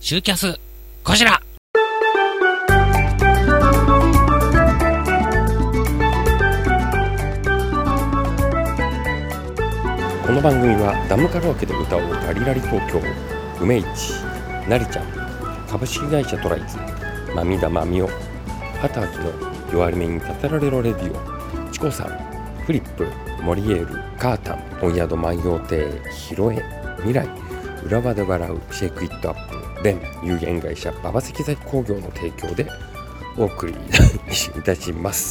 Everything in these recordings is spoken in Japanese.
シューキャスこちら。 この番組はダムカラオケで歌おうラリラリ東京、梅市、なりちゃん、株式会社トライズ、まみだまみお、畑秋の弱り目にたたられろレディオ、チコさん、フリップ、モリエール、カータン、本宿万葉亭、ヒロエ、未来、浦和で笑うシェイクイットアップ、レン有限会社馬場石材工業の提供でお送りいたします。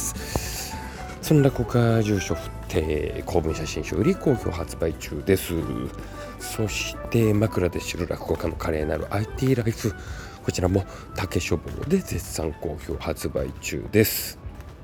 そんな国家住所不定公文写真集売り好評発売中です。そして枕で知る落語家の華麗なる IT ライフ、こちらも竹書房で絶賛好評発売中です。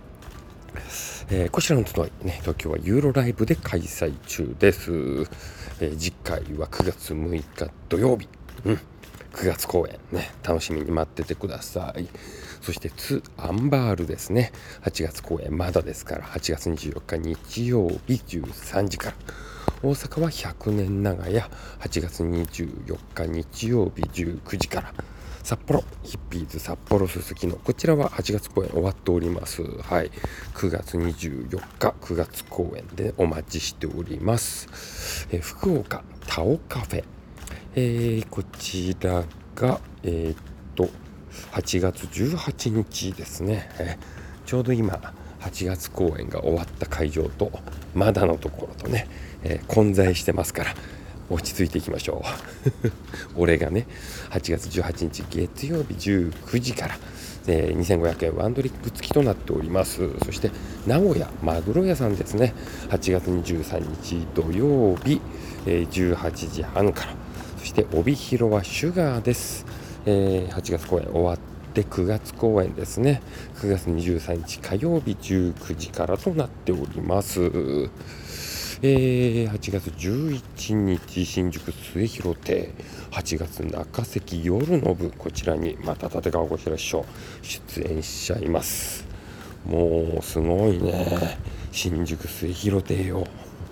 こちらの集いね、東京はユーロライブで開催中です。次回は9月6日土曜日、9月公演ね、楽しみに待っててください。そしてアンバールですね、8月公演まだですから、8月24日日曜日13時から、大阪は100年長屋8月24日日曜日19時から、札幌ヒッピーズ札幌すすきの、こちらは8月公演終わっております。はい、9月24日9月公演でお待ちしております。福岡タオカフェ、こちらが8月18日ですね。ちょうど今8月公演が終わった会場とまだのところとね、混在してますから落ち着いていきましょう俺がね8月18日月曜日19時から、2500円ワンドリップ付きとなっております。そして名古屋マグロ屋さんですね、8月23日土曜日、18時半から。そして帯広はシュガーです。8月公演終わって9月公演ですね、9月23日火曜日19時からとなっております。8月11日新宿末広亭、8月中関夜の部、こちらにまた立川こちら師匠出演しちゃいます。もうすごいね、新宿末広亭よ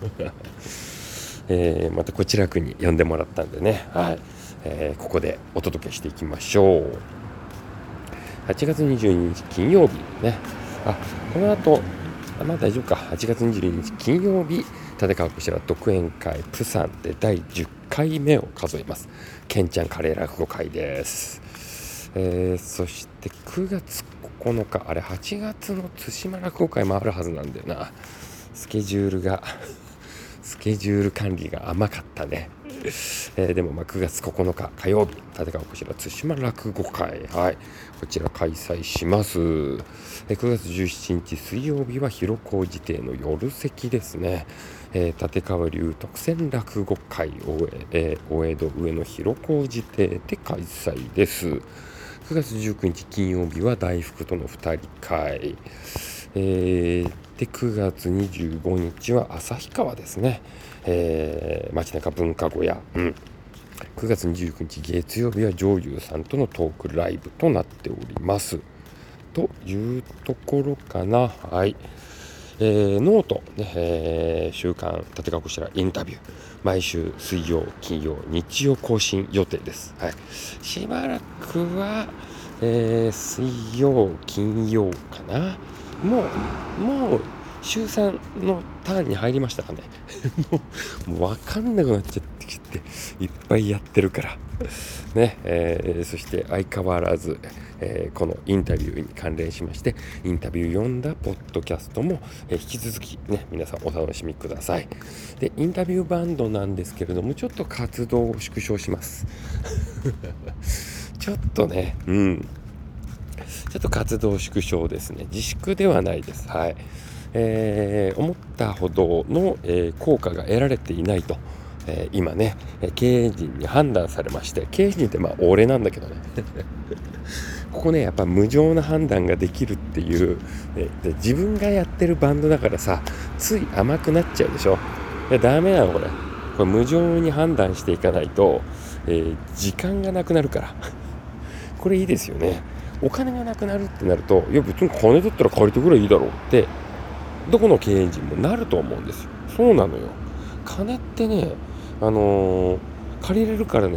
またこちらくに呼んでもらったんでね、はい、ここでお届けしていきましょう。8月22日金曜日ね、この後大丈夫か。8月22日金曜日、立川こちら独演会プサンで第10回目を数えます。ケンちゃんカレー落語会です。そして9月9日、8月の対馬落語会もあるはずなんだよな。スケジュール管理が甘かったね。でも9月9日火曜日、立川こちら対馬落語会、はい、こちら開催します。9月17日水曜日は広小路邸の夜席ですね。立川流特選落語会大江戸上野広小路邸で開催です。9月19日金曜日は大福との2人会、で9月25日は旭川ですね、街中文化小屋、9月29日月曜日は上優さんとのトークライブとなっておりますというところかな。はい、ノート、ね、週刊立川こちらインタビュー、毎週水曜金曜日曜更新予定です。はい、しばらくは、水曜金曜かな。もう週3のターンに入りましたかねもう分かんなくなっちゃってきていっぱいやってるからね。そして相変わらず、このインタビューに関連しましてインタビュー読んだポッドキャストも、引き続きね皆さんお楽しみください。でインタビューバンドなんですけれども、ちょっと活動を縮小しますちょっとねちょっと活動縮小ですね。自粛ではないです。はい、思ったほどの、効果が得られていないと、今ね経営陣に判断されまして、経営陣って俺なんだけどねここねやっぱ無情な判断ができるっていう、で自分がやってるバンドだからさ、つい甘くなっちゃうでしょ。いやダメなのこれ無情に判断していかないと、時間がなくなるからこれいいですよね。お金がなくなるってなると、いや別に金だったら借りてくればいいだろうってどこの経営陣もなると思うんですよ。そうなのよ。金ってね、借りれるからね、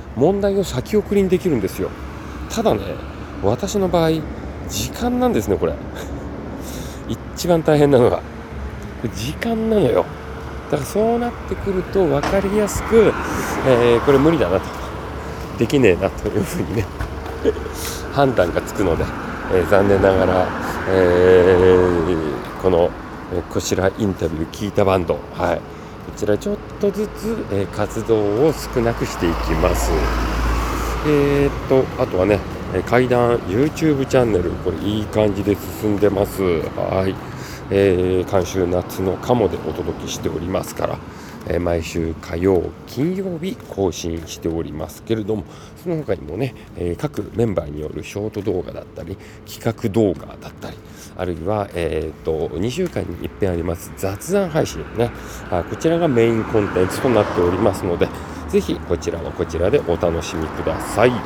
問題を先送りにできるんですよ。ただね、私の場合時間なんですね。これ一番大変なのが時間なのよ。だからそうなってくると分かりやすく、これ無理だなと、できねえなというふうにね判断がつくので、残念ながら、このこちらインタビュー聞いたバンド、こちらちょっとずつ、活動を少なくしていきます。あとはね、怪談 YouTube チャンネル、これいい感じで進んでます。監修夏のカモでお届けしておりますから、毎週火曜金曜日更新しておりますけれども、その他にもね、各メンバーによるショート動画だったり企画動画だったり、あるいは、2週間に一遍あります雑談配信ね、こちらがメインコンテンツとなっておりますので、ぜひこちらはこちらでお楽しみください。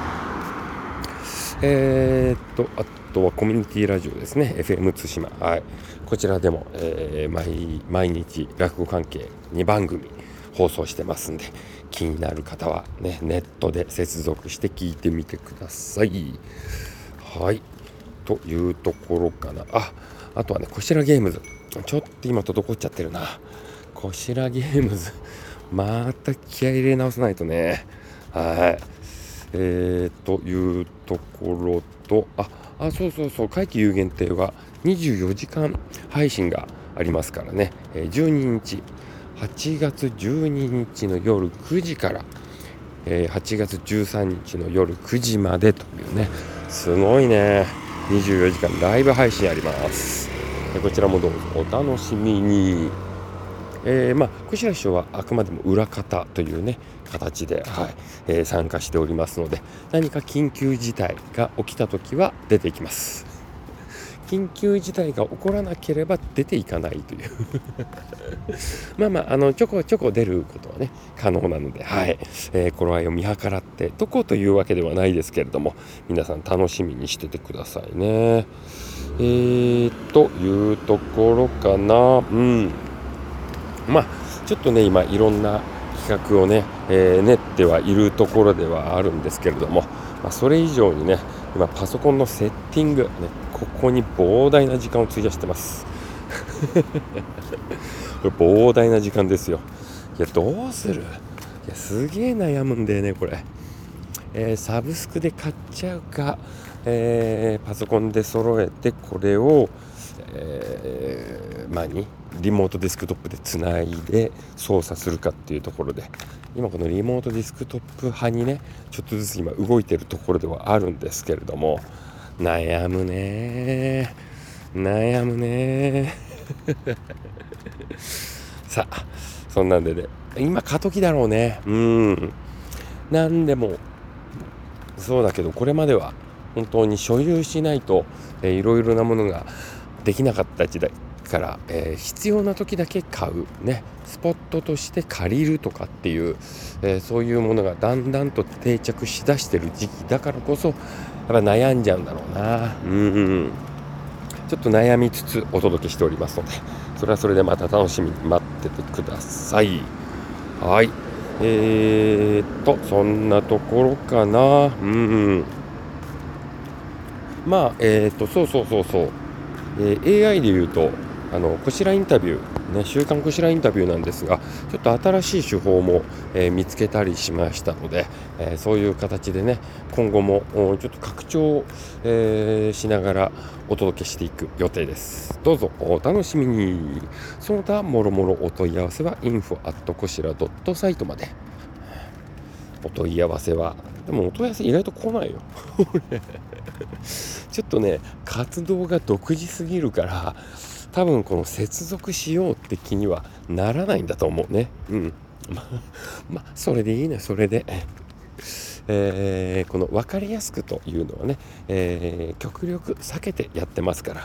あとはコミュニティラジオですね、 FM 津島、こちらでも、毎日落語関係2番組放送してますんで、気になる方は、ね、ネットで接続して聞いてみてください。というところかな。あとはね、こしらゲームズ、ちょっと今滞っちゃってるな。こしらゲームズまた気合い入れ直さないとね。というところと、そう怪奇有限定は24時間配信がありますからね、12日8月12日の夜9時から、8月13日の夜9時までというね、すごいね、24時間ライブ配信あります。こちらもどうぞお楽しみに。こしら師匠はあくまでも裏方というね形で、参加しておりますので、何か緊急事態が起きたときは出ていきます。緊急事態が起こらなければ出ていかないというちょこちょこ出ることはね可能なので、頃合いを見計らってどこというわけではないですけれども、皆さん楽しみにしててくださいね。というところかな。ちょっとね今いろんな企画をね、練ってはいるところではあるんですけれども、それ以上にね今パソコンのセッティング、ここに膨大な時間を費やしてますこれ膨大な時間ですよ。いやどうする、すげえ悩むんだよねこれ。サブスクで買っちゃうか、パソコンで揃えてこれを、リモートデスクトップでつないで操作するかっていうところで、今このリモートデスクトップ派にねちょっとずつ今動いてるところではあるんですけれども、悩むねさあそんなんでね、今過渡期だろうね。なんでもそうだけど、これまでは本当に所有しないといろいろなものができなかった時代から、必要な時だけ買うね、スポットとして借りるとかっていう、そういうものがだんだんと定着しだしてる時期だからこそやっぱ悩んじゃうんだろうな。ちょっと悩みつつお届けしておりますので、それはそれでまた楽しみに待っててください。そんなところかな。そう、AI で言うとこしらインタビューね、週刊こしらインタビューなんですが、ちょっと新しい手法も、見つけたりしましたので、そういう形でね今後もちょっと拡張、しながらお届けしていく予定です。どうぞお楽しみに。その他もろもろお問い合わせは info@koshira.site まで。お問い合わせはでもお問い合わせ意外と来ないよちょっとね活動が独自すぎるから多分この接続しようって気にはならないんだと思うね。それでいいね。それで、この分かりやすくというのはね、極力避けてやってますから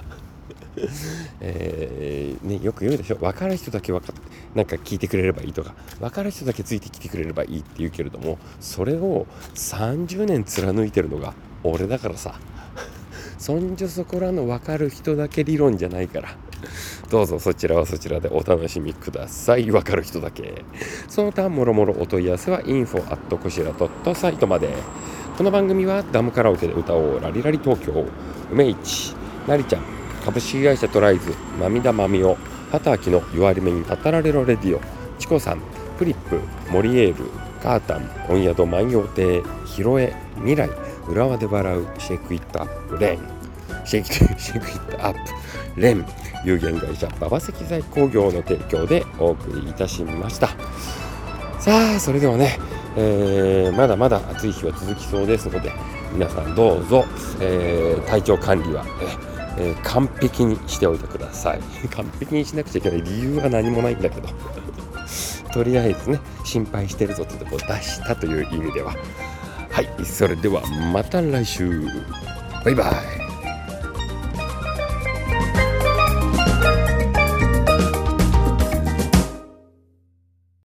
よく言うでしょ、分かる人だけなんか聞いてくれればいいとか、分かる人だけついてきてくれればいいって言うけれども、それを30年貫いてるのが俺だからさそんじょそこらの分かる人だけ理論じゃないからどうぞそちらはそちらでお楽しみください。わかる人だけ。その他もろもろお問い合わせは info@ こしら.site まで。この番組はダムカラオケで歌おうラリラリ東京、梅市、なりちゃん、株式会社トライズ、まみだまみお、畑明の弱り目にたたられろレディオ、チコさん、フリップ、モリエール、カータン、温宿万葉亭、ヒロエ、未来、浦和で笑う、シェイクイットアップ、レン、シェイクイットアップ、レン、有限会社馬場石材工業の提供でお送りいたしました。さあそれではね、まだまだ暑い日は続きそうですので、皆さんどうぞ、体調管理は、完璧にしておいてください。完璧にしなくちゃいけない理由は何もないんだけどとりあえずね、心配してるぞというとこを出したという意味では、はい、それではまた来週、バイバイ。